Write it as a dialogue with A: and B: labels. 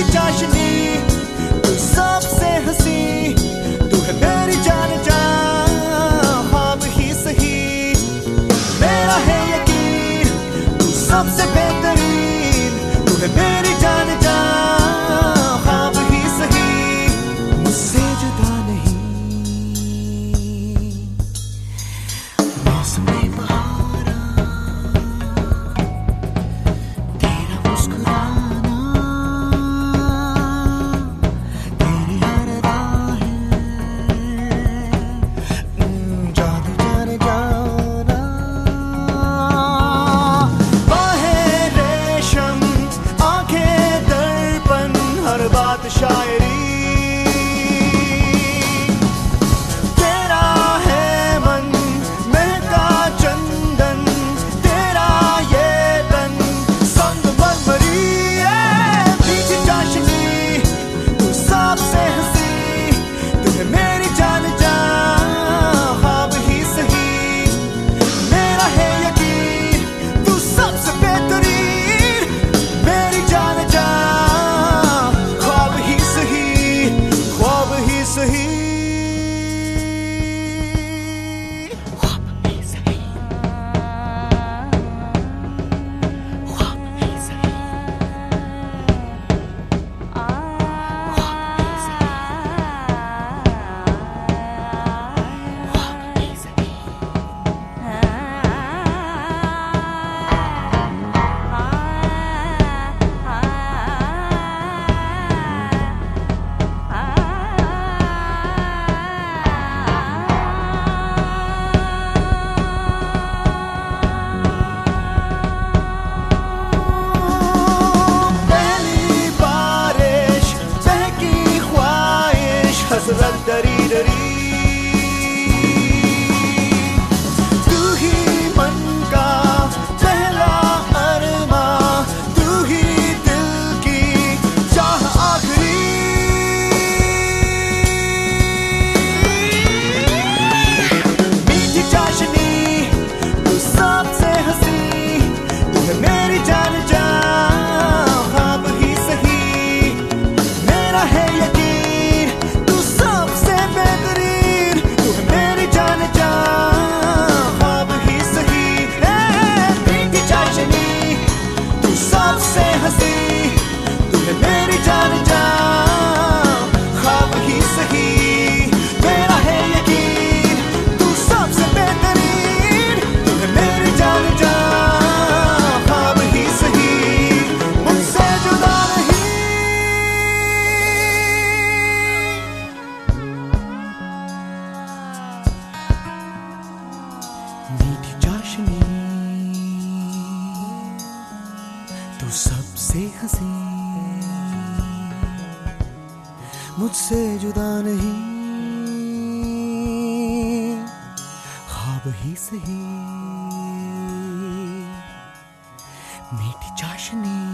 A: चाशनी, तू सबसे हंसी, तू है मेरी जान जा, ख्वाब ही सही। मेरा है यकीन तू सबसे बेहतरीन, तू है मेरी जान जा, ख्वाब ही सही। मुझसे जुदा नहीं। मौसम बहारा, तेरा मुस्कुराना, तेरी हर राहें, जादू जाने जाना। बाहें रेशम, आंखें दर्पण, हर बात शायरी। तेरा है मन महका चंदन, तेरा ये तन संग मरमरी। मीठी चाशनी, तू सबसे हंसी, तू है मेरी जान जा, ख्वाब ही सही। मेरा है यकीन तू सबसे बेहतरीन, मेरी जान जा, ख्वाब ही सही, ख्वाब ही सही। हसरत डरी डरी, तू ही मन का पहला अरमा, तू ही दिल की चाह आखिरी। मीठी चाशनी, तू सबसे हंसी, तू है मेरी जान जा, ख्वाब ही सही। मेरा है यकीन सबसे बेहतरीन, तू है मेरी जान जा, ख्वाब ही सही। मीठी चाशनी, तू सबसे हंसी, तू है मेरी जान जा, ख्वाब ही सही। मेरा है यकीन तू सबसे बेहतरीन, तू है मेरी जान जा, ख्वाब ही सही। मुझसे जुदा नहीं। मीठी चाशनी, तू सबसे हंसी, मुझसे जुदा नहीं, ख्वाब ही सही। मीठी चाशनी।